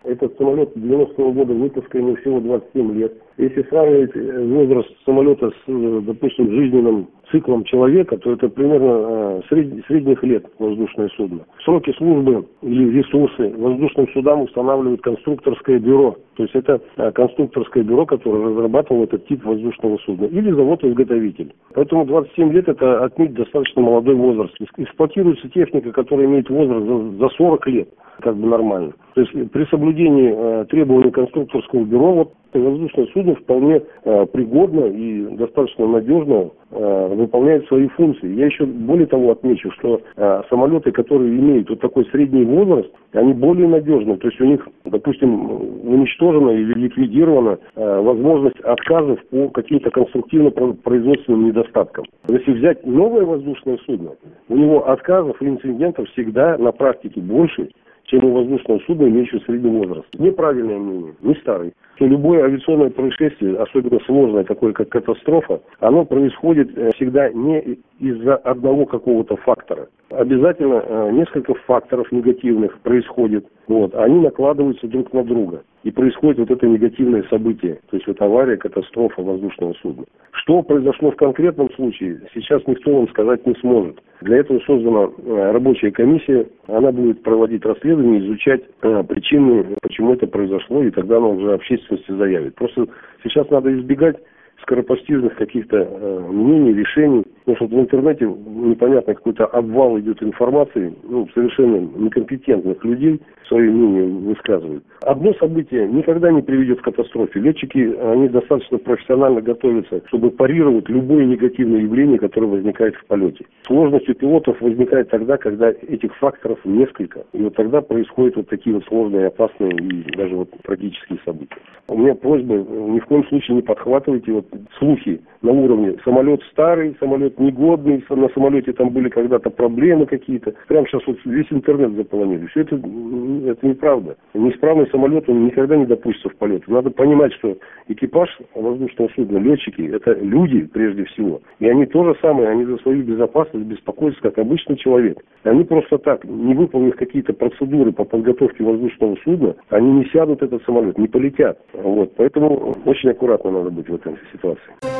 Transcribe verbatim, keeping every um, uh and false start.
Этот самолет девяностого года выпуска, ему всего двадцать семь лет. Если сравнивать возраст самолета с, допустим, жизненным циклом человека, то это примерно сред... средних лет воздушное судно. Сроки службы или ресурсы воздушным судам устанавливает конструкторское бюро. То есть это конструкторское бюро, которое разрабатывало этот тип воздушного судна. Или завод-изготовитель. Поэтому двадцать семь лет это отнюдь достаточно молодой возраст. Эксплуатируется техника, которая имеет возраст за сорок лет. Как бы нормально. То есть при соблюдении э, требований конструкторского бюро вот, воздушное судно вполне э, пригодно и достаточно надежно э, выполняет свои функции. Я еще более того отмечу, что э, самолеты, которые имеют вот такой средний возраст, они более надежны. То есть у них, допустим, уничтожена или ликвидирована э, возможность отказов по каким-то конструктивно-производственным недостаткам. Если взять новое воздушное судно, у него отказов и инцидентов всегда на практике больше, чем у воздушного судна, имеющего средний возраст. Неправильное мнение, не старый. Любое авиационное происшествие, особенно сложное, такое как катастрофа, оно происходит всегда не из-за одного какого-то фактора. Обязательно несколько факторов негативных происходит. Вот, они накладываются друг на друга. И происходит вот это негативное событие. То есть вот авария, катастрофа воздушного судна. Что произошло в конкретном случае, сейчас никто вам сказать не сможет. Для этого создана рабочая комиссия. Она будет проводить расследование, изучать причины, почему это произошло, и тогда она уже общественности заявит. Просто сейчас надо избегать скоропостижных каких-то э, мнений, решений. Потому что в интернете непонятно какой-то обвал идет информации, ну, совершенно некомпетентных людей свои мнения высказывают. Одно событие никогда не приведет к катастрофе. Летчики, они достаточно профессионально готовятся, чтобы парировать любое негативное явление, которое возникает в полете. Сложность у пилотов возникает тогда, когда этих факторов несколько. И вот тогда происходят вот такие вот сложные, опасные и даже вот трагические события. У меня просьба, ни в коем случае не подхватывайте вот слухи на уровне самолет старый, самолет негодный, на самолете там были когда-то проблемы какие-то. Прямо сейчас вот весь интернет заполонили. Все это, это неправда. Неисправный самолет, он никогда не допустится в полет. Надо понимать, что экипаж воздушного судна, летчики, это люди прежде всего. И они то же самое, они за свою безопасность беспокоятся, как обычный человек. Они просто так, не выполнив какие-то процедуры по подготовке воздушного судна, они не сядут в этот самолет, не полетят. Вот. Поэтому очень аккуратно надо быть в этой ситуации.